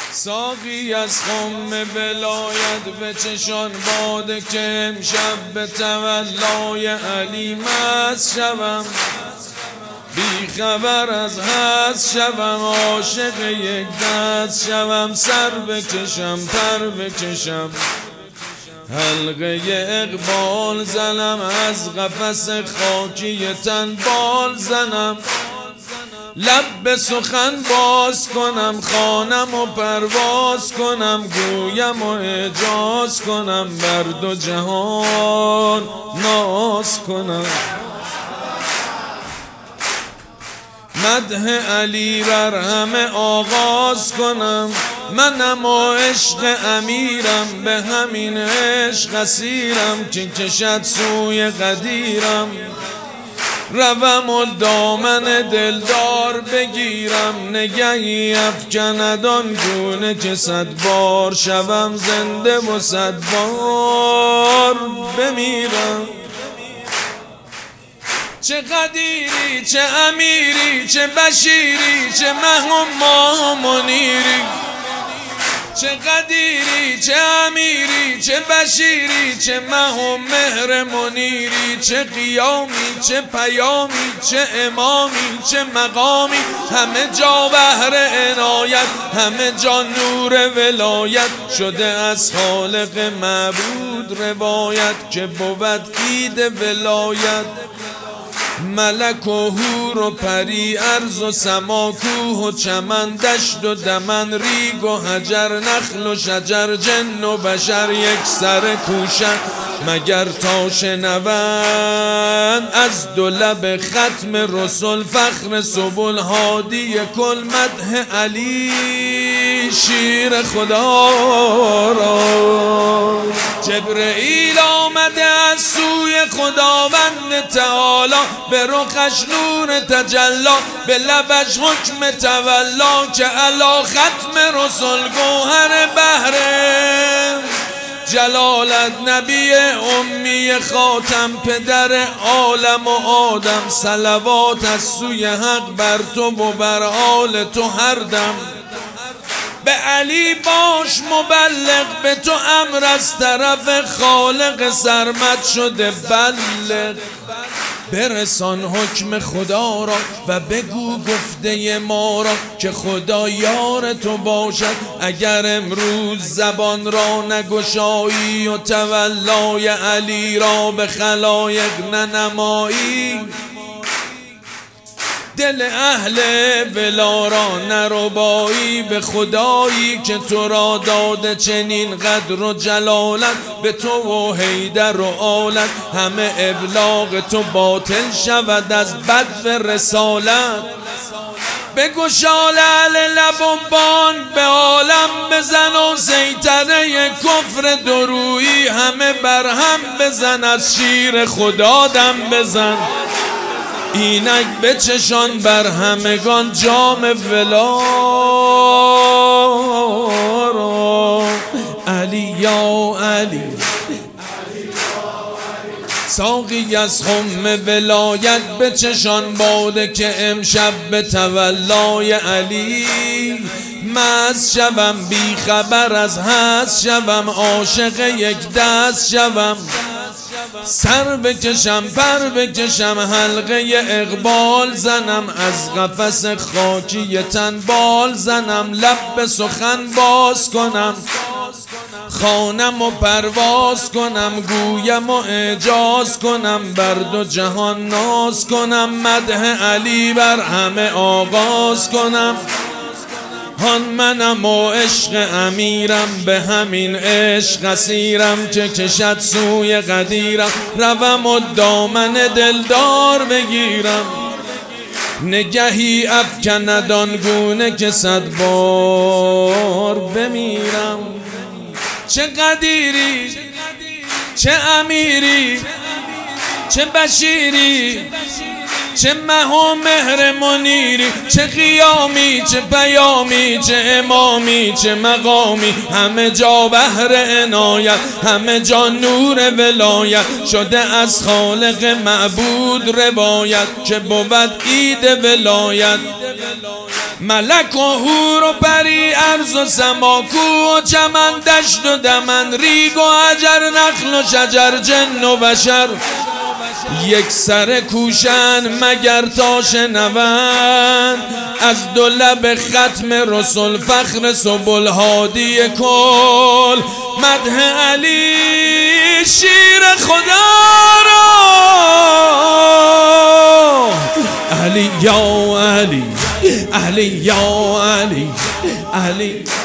ساقی از خم ولایت به چشان باده که امشب به تولای علی مست شوم، بی خبر از هست شوم، عاشق یک دست شوم، سر بکشم پر بکشم، حلقه اقبال زنم، از قفس خاکی تن بال زنم، لب به سخن باز کنم، خوانم و پرواز کنم، گویم و اعجاز کنم، بر دو جهان ناز کنم، مدح علی بر همه آغاز کنم، منم و عشق امیرم، به همین عشق اسیرم که کشد سوی قدیرم، روم و دامن دلدار بگیرم، نگهی افکند آن گونه که 100 بار شوم زنده و 100 بار بمیرم. چه قدیری چه امیری چه بشیری چه ماه منیری، چه قدیری چه امیری چه بشیری چه مه و مهر منیری، چه قیامی چه پیامی چه امامی چه مقامی، همه جا بحر عنایت، همه جا نور ولایت، شده از خالق معبود روایت که بود عید ولایت، ملک و حور و پری، ارض و سما، کوه و چمن، دشت و دمن، ریگ و حجر، نخل و شجر، جن و بشر یک سر کوشن، مگر تا شنوند از دو لب ختم رسل، فخر سبل هادی کل، مدح علی شیر خدا را. جبرئیل آمده از سوی خداوند تعالی، به رخش نور تجلا، به لبش حکم تولا، که علا ختم رسل گوهر بحر جلالت، نبی امی خاتم، پدر عالم و آدم، صلوات از سوی حق بر تو و بر آل تو هر دم، به علی باش مبلغ، به تو امر از طرف خالق، سرمد شده بلغ، برسان حکم خدا را و بگو گفته ما را، که خدا یار تو باشد، اگر امروز زبان را نگشایی و تولای علی را به خلایق ننمایی، دل اهل ولا را نربایی، به خدایی که تو را داده چنین قدر و جلالت، به تو و حیدر و آلت، همه ابلاغ تو باطل شود از بدو رسالت، بگشا لعل لب و بان، به عالم بزن و سیطره کفر درویی، همه برهم بزن، از شیر خدا دم بزن، اینک بچشان بر همگان جام ولا را. علی یا علی، ساقی از خم ولایت به چشان باده که امشب به تولای علی مست شوم، بی خبر از هست شوم، عاشق یک دست شوم، سر بکشم پر بکشم، حلقه اقبال زنم، از قفس خاکی تن بال زنم، لب به سخن باز کنم، خوانم و پرواز کنم، گویم و اعجاز کنم، بر دو جهان ناز کنم، مدح علی بر همه آغاز کنم، هان منم و عشق امیرم، به همین عشق اسیرم که کشد سوی قدیرم، روم و دامن دلدار بگیرم، نگهی افکند آن گونه که 100 بار بمیرم. چه قدیری چه امیری چه بشیری چه مه و مهر منیری، چه قیامی، چه پیامی، چه امامی، چه مقامی، همه جا بحر عنایت، همه جا نور ولایت، شده از خالق معبود روایت که بود عید ولایت. ملک و حور و پری، ارض و سما، کوه و چمن، دشت و دمن، ریگ و حجر، نخل و شجر، جن و بشر یک سر کوشن مگر تا شنوند از دو لب ختم رسول فخر سبل هادی کل مدح علی شیر خدا را. علی یا علی، علی یا علی، علی